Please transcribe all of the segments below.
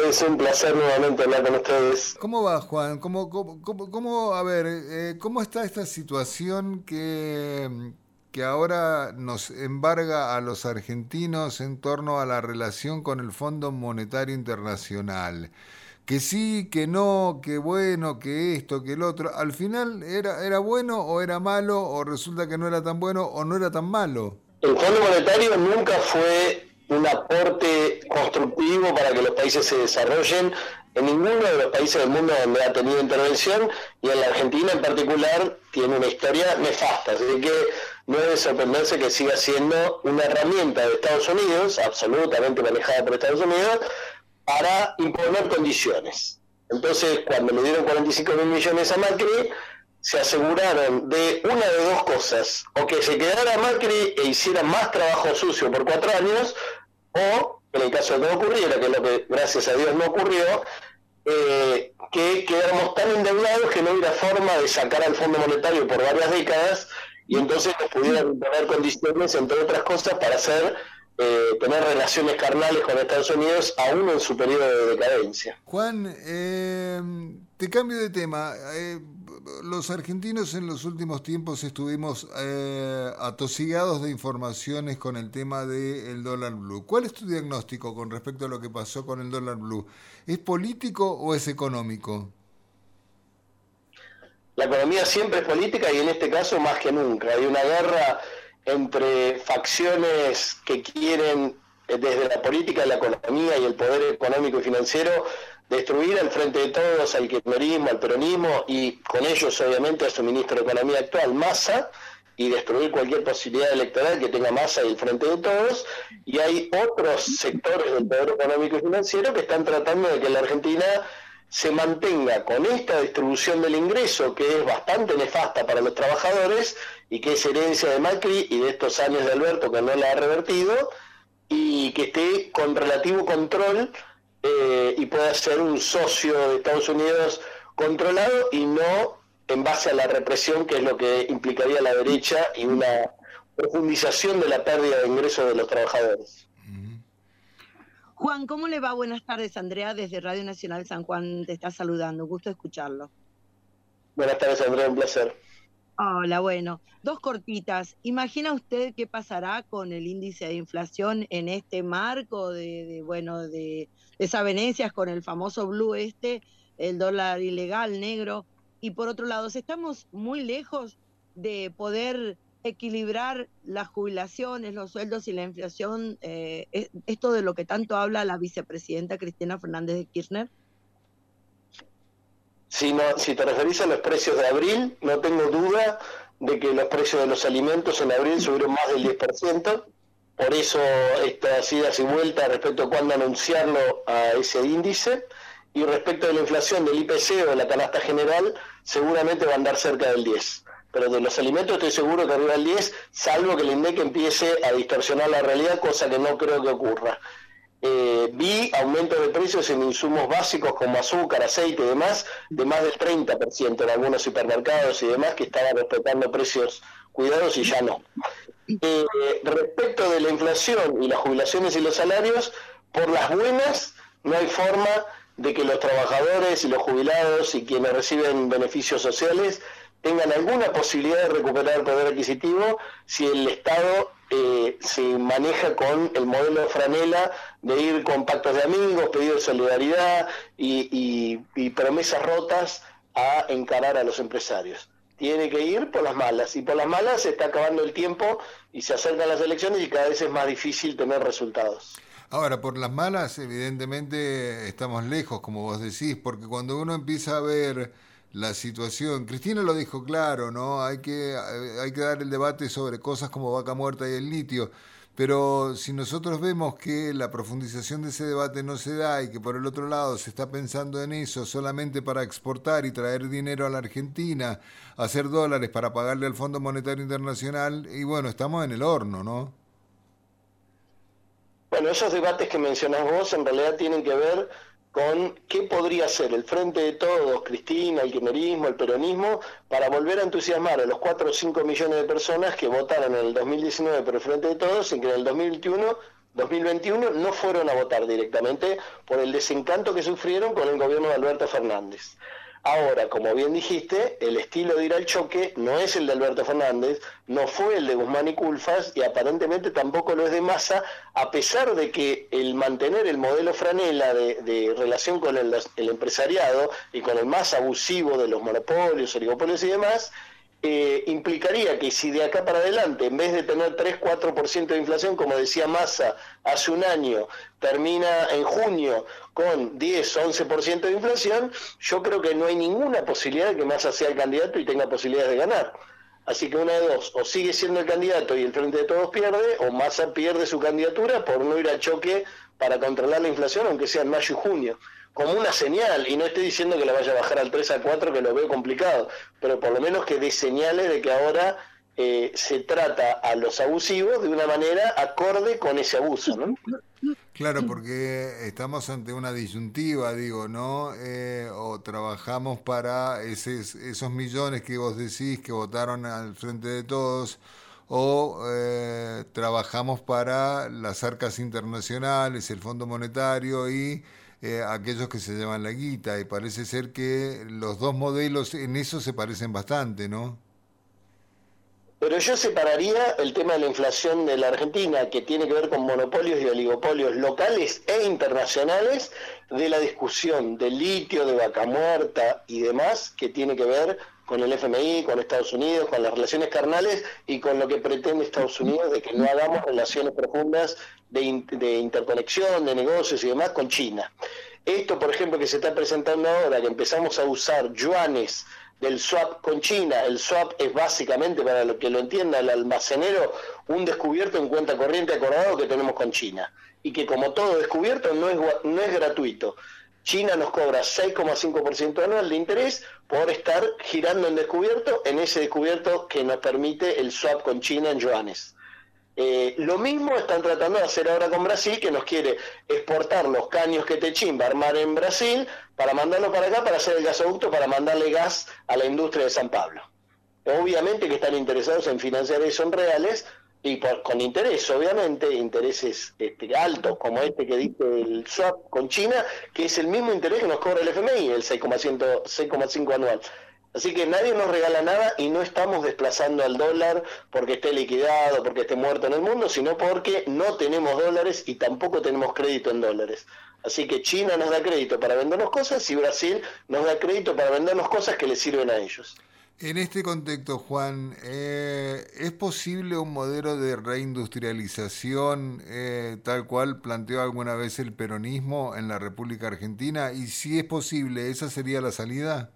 Es un placer nuevamente hablar con ustedes. ¿Cómo va, Juan? A ver, cómo está esta situación que ahora nos embarga a los argentinos en torno a la relación con el Fondo Monetario Internacional? Que sí, que no, que bueno, que esto, que el otro. ¿Al final era bueno o era malo, o resulta que no era tan bueno o no era tan malo? El Fondo Monetario nunca fue un aporte constructivo para que los países se desarrollen en ninguno de los países del mundo donde ha tenido intervención, y en la Argentina en particular tiene una historia nefasta, así que no es de sorprenderse que siga siendo una herramienta de Estados Unidos, absolutamente manejada por Estados Unidos, para imponer condiciones. Entonces, cuando le dieron 45 mil millones a Macri, se aseguraron de una de dos cosas: o que se quedara Macri e hiciera más trabajo sucio por 4 años, o, en el caso de que no ocurriera, que es lo que gracias a Dios no ocurrió, que quedáramos tan endeudados que no hubiera forma de sacar al Fondo Monetario por varias décadas, y entonces nos pudieran imponer condiciones, entre otras cosas, para tener relaciones carnales con Estados Unidos, aún en su periodo de decadencia. Juan, te cambio de tema. Los argentinos en los últimos tiempos estuvimos atosigados de informaciones con el tema del dólar blue. ¿Cuál es tu diagnóstico con respecto a lo que pasó con el dólar blue? ¿Es político o es económico? La economía siempre es política, y en este caso más que nunca. Hay una guerra entre facciones que quieren, desde la política, la economía y el poder económico y financiero, destruir al Frente de Todos, al kirchnerismo, al peronismo, y con ellos obviamente a su ministro de Economía actual, Massa, y destruir cualquier posibilidad electoral que tenga Massa y el Frente de Todos. Y hay otros sectores del poder económico y financiero que están tratando de que la Argentina se mantenga con esta distribución del ingreso, que es bastante nefasta para los trabajadores y que es herencia de Macri y de estos años de Alberto, que no la ha revertido, y que esté con relativo control, y pueda ser un socio de Estados Unidos controlado, y no en base a la represión, que es lo que implicaría la derecha, y una profundización de la pérdida de ingresos de los trabajadores. Juan, ¿cómo le va? Buenas tardes. Andrea, desde Radio Nacional San Juan te está saludando. Gusto escucharlo. Buenas tardes, Andrea, un placer. Hola, bueno, dos cortitas. ¿Imagina usted qué pasará con el índice de inflación en este marco de desavenencias con el famoso blue el dólar ilegal negro? Y por otro lado, estamos muy lejos de poder equilibrar las jubilaciones, los sueldos y la inflación, esto de lo que tanto habla la vicepresidenta Cristina Fernández de Kirchner. Si te referís a los precios de abril, no tengo duda de que los precios de los alimentos en abril subieron más del 10%, por eso estas idas y vueltas respecto a cuándo anunciarlo a ese índice. Y respecto de la inflación del IPC o de la canasta general, seguramente va a andar cerca del 10%. Pero de los alimentos estoy seguro que arriba del 10%, salvo que el INDEC empiece a distorsionar la realidad, cosa que no creo que ocurra. Vi aumentos de precios en insumos básicos como azúcar, aceite y demás, de más del 30% en algunos supermercados y demás, que estaban respetando precios cuidados y ya no. Respecto de la inflación y las jubilaciones y los salarios, por las buenas no hay forma de que los trabajadores y los jubilados y quienes reciben beneficios sociales tengan alguna posibilidad de recuperar el poder adquisitivo si el Estado se maneja con el modelo Franela de ir con pactos de amigos, pedidos de solidaridad y promesas rotas a encarar a los empresarios. Tiene que ir por las malas, y por las malas se está acabando el tiempo y se acercan las elecciones y cada vez es más difícil tener resultados. Ahora, por las malas, evidentemente estamos lejos, como vos decís, porque cuando uno empieza a ver la situación, Cristina lo dijo claro, ¿no? Hay que dar el debate sobre cosas como Vaca Muerta y el litio, pero si nosotros vemos que la profundización de ese debate no se da y que por el otro lado se está pensando en eso solamente para exportar y traer dinero a la Argentina, hacer dólares para pagarle al Fondo Monetario Internacional, y bueno, estamos en el horno, ¿no? Bueno, esos debates que mencionás vos en realidad tienen que ver con qué podría hacer el Frente de Todos, Cristina, el kirchnerismo, el peronismo, para volver a entusiasmar a los 4 o 5 millones de personas que votaron en el 2019 por el Frente de Todos, y que en el 2021 2021 no fueron a votar directamente por el desencanto que sufrieron con el gobierno de Alberto Fernández. Ahora, como bien dijiste, el estilo de ir al choque no es el de Alberto Fernández, no fue el de Guzmán y Culfas y aparentemente tampoco lo es de Massa, a pesar de que el mantener el modelo franela de relación con el empresariado y con el más abusivo de los monopolios, oligopolios y demás, implicaría que si de acá para adelante, en vez de tener 3-4% de inflación, como decía Massa hace un año, termina en junio con 10-11% de inflación, yo creo que no hay ninguna posibilidad de que Massa sea el candidato y tenga posibilidades de ganar. Así que una de dos, o sigue siendo el candidato y el Frente de Todos pierde, o Massa pierde su candidatura por no ir a choque para controlar la inflación, aunque sea en mayo y junio, como una señal, y no estoy diciendo que la vaya a bajar al 3-4, que lo veo complicado, pero por lo menos que dé señales de que ahora se trata a los abusivos de una manera acorde con ese abuso, ¿no? Claro, porque estamos ante una disyuntiva, digo, ¿no? O trabajamos para esos millones que vos decís que votaron al Frente de Todos, o trabajamos para las arcas internacionales, el Fondo Monetario y aquellos que se llevan la guita, y parece ser que los dos modelos en eso se parecen bastante, ¿no? Pero yo separaría el tema de la inflación de la Argentina, que tiene que ver con monopolios y oligopolios locales e internacionales, de la discusión del litio, de Vaca Muerta y demás, que tiene que ver con el FMI, con Estados Unidos, con las relaciones carnales y con lo que pretende Estados Unidos de que no hagamos relaciones profundas de interconexión, de negocios y demás con China. Esto, por ejemplo, que se está presentando ahora, que empezamos a usar yuanes del swap con China. El swap es básicamente, para lo que lo entienda el almacenero, un descubierto en cuenta corriente acordado que tenemos con China. Y que como todo descubierto no es gratuito. China nos cobra 6,5% anual de interés por estar girando en descubierto, en ese descubierto que nos permite el swap con China en yuanes. Lo mismo están tratando de hacer ahora con Brasil, que nos quiere exportar los caños que Techín va a armar en Brasil para mandarlo para acá, para hacer el gasoducto, para mandarle gas a la industria de San Pablo. Obviamente que están interesados en financiar eso en reales, y con interés, obviamente, intereses altos, como este que dice el swap con China, que es el mismo interés que nos cobra el FMI, el 6,5 anual. Así que nadie nos regala nada y no estamos desplazando al dólar porque esté liquidado, porque esté muerto en el mundo, sino porque no tenemos dólares y tampoco tenemos crédito en dólares. Así que China nos da crédito para vendernos cosas y Brasil nos da crédito para vendernos cosas que les sirven a ellos. En este contexto, Juan, ¿es posible un modelo de reindustrialización tal cual planteó alguna vez el peronismo en la República Argentina? Y si es posible, ¿esa sería la salida?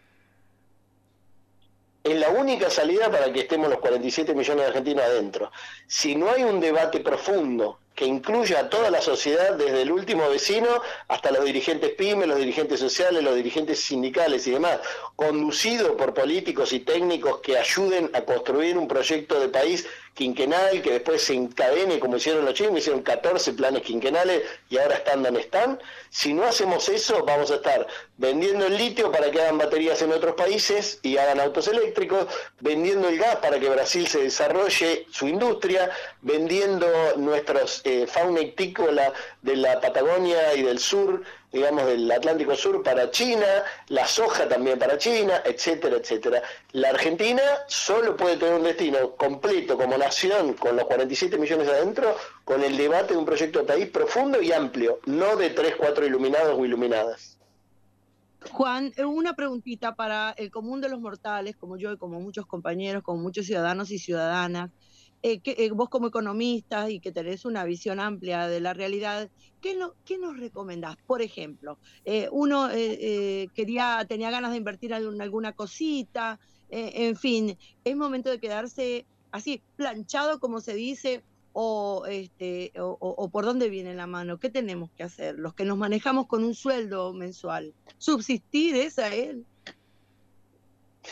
Es la única salida para que estemos los 47 millones de argentinos adentro. Si no hay un debate profundo que incluya a toda la sociedad, desde el último vecino hasta los dirigentes pymes, los dirigentes sociales, los dirigentes sindicales y demás, conducido por políticos y técnicos que ayuden a construir un proyecto de país quinquenal, que después se encadene, como hicieron los chinos, hicieron 14 planes quinquenales y ahora están donde están. Si no hacemos eso, vamos a estar vendiendo el litio para que hagan baterías en otros países y hagan autos eléctricos, vendiendo el gas para que Brasil se desarrolle su industria, vendiendo nuestros fauna ictícola de la Patagonia y del sur, digamos del Atlántico Sur para China, la soja también para China, etcétera, etcétera. La Argentina solo puede tener un destino completo como nación, con los 47 millones adentro, con el debate de un proyecto de país profundo y amplio, no de 3-4 iluminados o iluminadas. Juan, una preguntita para el común de los mortales, como yo y como muchos compañeros, como muchos ciudadanos y ciudadanas. Vos como economista y que tenés una visión amplia de la realidad, ¿qué nos recomendás? Por ejemplo, uno tenía ganas de invertir en alguna cosita, en fin, ¿es momento de quedarse así planchado, como se dice, o por dónde viene la mano? ¿Qué tenemos que hacer? Los que nos manejamos con un sueldo mensual, ¿subsistir es a él?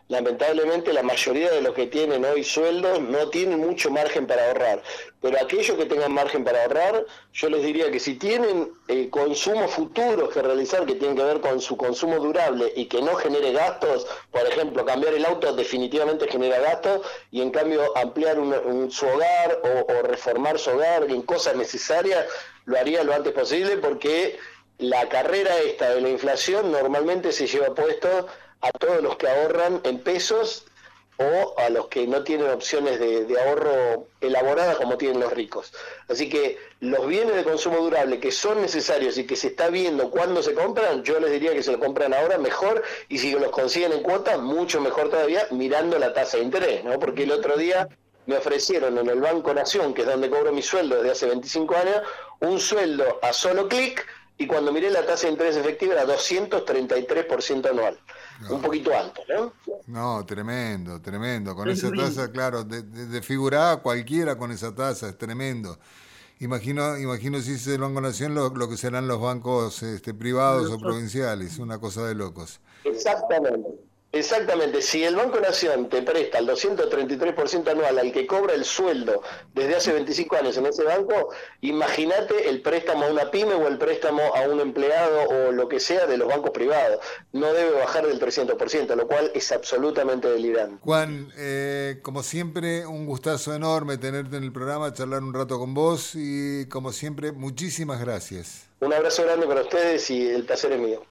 lamentablemente la mayoría de los que tienen hoy sueldos no tienen mucho margen para ahorrar. Pero aquellos que tengan margen para ahorrar, yo les diría que si tienen consumos futuros que realizar que tienen que ver con su consumo durable y que no genere gastos, por ejemplo, cambiar el auto definitivamente genera gastos, y en cambio ampliar su hogar o reformar su hogar en cosas necesarias, lo haría lo antes posible, porque la carrera esta de la inflación normalmente se lleva puesto a todos los que ahorran en pesos o a los que no tienen opciones de ahorro elaboradas como tienen los ricos. Así que los bienes de consumo durable que son necesarios y que se está viendo cuándo se compran, yo les diría que se lo compran ahora mejor, y si los consiguen en cuotas, mucho mejor todavía, mirando la tasa de interés, ¿no? Porque el otro día me ofrecieron en el Banco Nación, que es donde cobro mi sueldo desde hace 25 años, un sueldo a solo clic, y cuando miré la tasa de interés efectiva era 233% anual. Un poquito alto, ¿no? No, tremendo, tremendo. Con esa tasa, claro, desfigurada cualquiera con esa tasa, es tremendo. Imagino si es el Banco Nación lo que serán los bancos privados o provinciales, una cosa de locos. Exactamente. Exactamente, si el Banco Nación te presta el 233% anual al que cobra el sueldo desde hace 25 años en ese banco, imagínate el préstamo a una pyme o el préstamo a un empleado o lo que sea de los bancos privados. No debe bajar del 300%, lo cual es absolutamente delirante. Juan, como siempre, un gustazo enorme tenerte en el programa, charlar un rato con vos y como siempre, muchísimas gracias. Un abrazo grande para ustedes y el placer es mío.